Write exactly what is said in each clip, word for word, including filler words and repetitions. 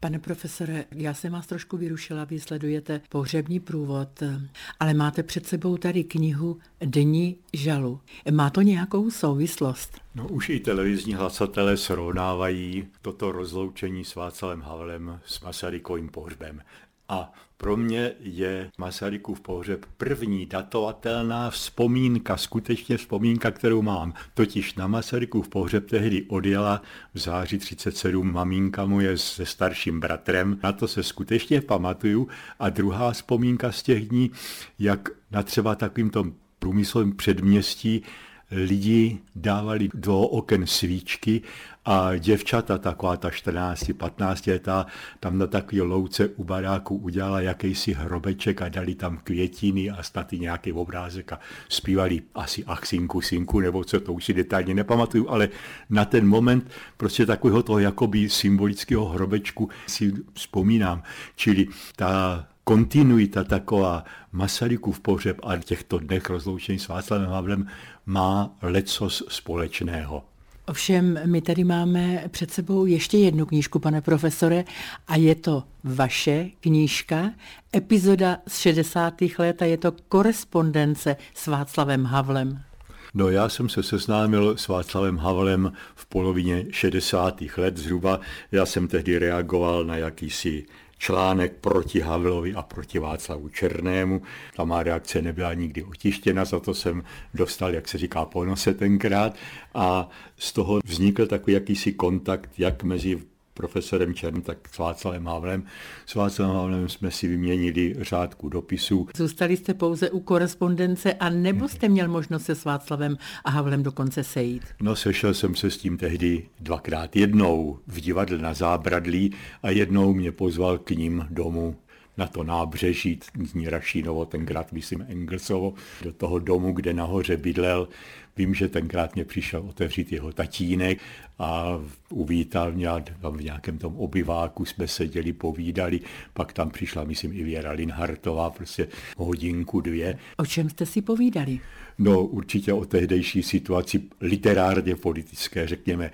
Pane profesore, já jsem vás trošku vyrušila, vy sledujete pohřební průvod, ale máte před sebou tady knihu Dni žalu. Má to nějakou souvislost? No už i televizní hlasatelé srovnávají toto rozloučení s Václavem Havlem s Masarykovým pohřbem. A pro mě je Masarykův pohřeb první datovatelná vzpomínka, skutečně vzpomínka, kterou mám. Totiž na Masarykův pohřeb tehdy odjela v září třicet sedm maminka moje se starším bratrem. Na to se skutečně pamatuju. A druhá vzpomínka z těch dní, jak na třeba takovým tom průmyslovém předměstí lidi dávali do oken svíčky a děvčata, taková ta čtrnáct patnáct letá, tam na takový louce u baráku udělala jakýsi hrobeček a dali tam květiny a snad i nějaký obrázek a zpívali asi ach synku, synku, nebo co, to už si detailně nepamatuju, ale na ten moment prostě takového toho jakoby symbolického hrobečku si vzpomínám. Čili ta kontinuita taková Masarykův pohřeb a těchto dnech rozloučení s Václavem Havlem má lecos společného. Ovšem, my tady máme před sebou ještě jednu knížku, pane profesore, a je to vaše knížka, epizoda z šedesátých let a je to korespondence s Václavem Havlem. No, já jsem se seznámil s Václavem Havlem v polovině šedesátých let zhruba. Já jsem tehdy reagoval na jakýsi článek proti Havlovi a proti Václavu Černému. Ta má reakce nebyla nikdy otištěna, za to jsem dostal, jak se říká, po nose tenkrát. A z toho vznikl takový jakýsi kontakt, jak mezi profesorem Černým, tak s Václavem Havlem. S Václavem Havlem jsme si vyměnili řádku dopisů. Zůstali jste pouze u korespondence a nebo jste měl možnost se s Václavem a Havlem dokonce sejít? No, sešel jsem se s tím tehdy dvakrát. Jednou v divadle na Zábradlí a jednou mě pozval k ním domů na to nábřeží, zní Rašínovo, tenkrát myslím Engelsovo, do toho domu, kde nahoře bydlel. Vím, že tenkrát mě přišel otevřít jeho tatínek a uvítal mě a v nějakém tom obyváku jsme seděli, povídali, pak tam přišla, myslím, i Věra Linhartová, prostě hodinku, dvě. O čem jste si povídali? No, určitě o tehdejší situaci literárně politické, řekněme,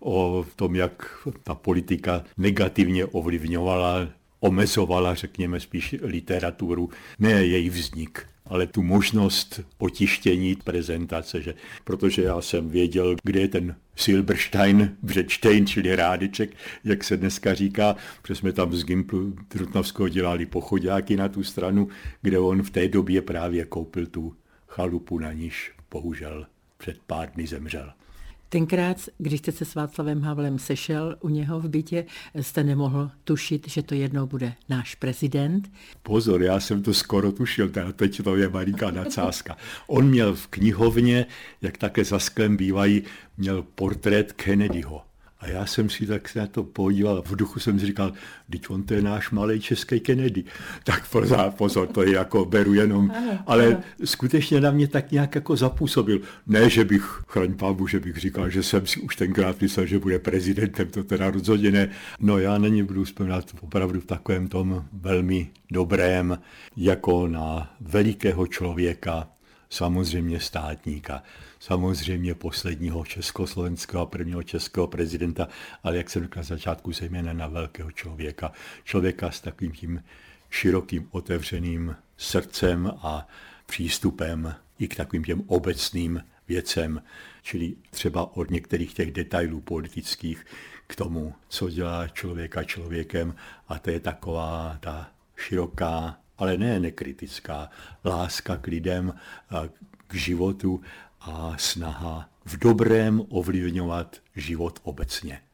o tom, jak ta politika negativně ovlivňovala, omezovala, řekněme, spíš literaturu, ne její vznik, ale tu možnost otištění prezentace, že, protože já jsem věděl, kde je ten Silberstein, Břečtejn, čili Rádeček, jak se dneska říká, protože jsme tam z Gimplu Trutnovského dělali pochoďáky na tu stranu, kde on v té době právě koupil tu chalupu, na níž bohužel před pár dny zemřel. Tenkrát, když jste se s Václavem Havlem sešel u něho v bytě, jste nemohl tušit, že to jednou bude náš prezident? Pozor, já jsem to skoro tušil, teď to je malinká nadsázka. On měl v knihovně, jak také za sklem bývají, měl portrét Kennedyho. A já jsem si tak se na to podíval, v duchu jsem si říkal, teď on to je náš malej český Kennedy. Tak pozor, pozor, to je jako beru jenom, ano, ale ano. Skutečně na mě tak nějak jako zapůsobil. Ne, že bych, chraň pámu, že bych říkal, že jsem si už tenkrát myslel, že bude prezidentem, to teda rozhodně ne. No, já na ně budu vzpomínat opravdu v takovém tom velmi dobrém, jako na velikého člověka, samozřejmě státníka, samozřejmě posledního československého a prvního českého prezidenta, ale jak jsem řekl na začátku, zejména na velkého člověka. Člověka s takovým tím širokým otevřeným srdcem a přístupem i k takovým těm obecným věcem, čili třeba od některých těch detailů politických k tomu, co dělá člověka člověkem, a to je taková ta široká, ale ne nekritická láska k lidem, k životu a snaha v dobrém ovlivňovat život obecně.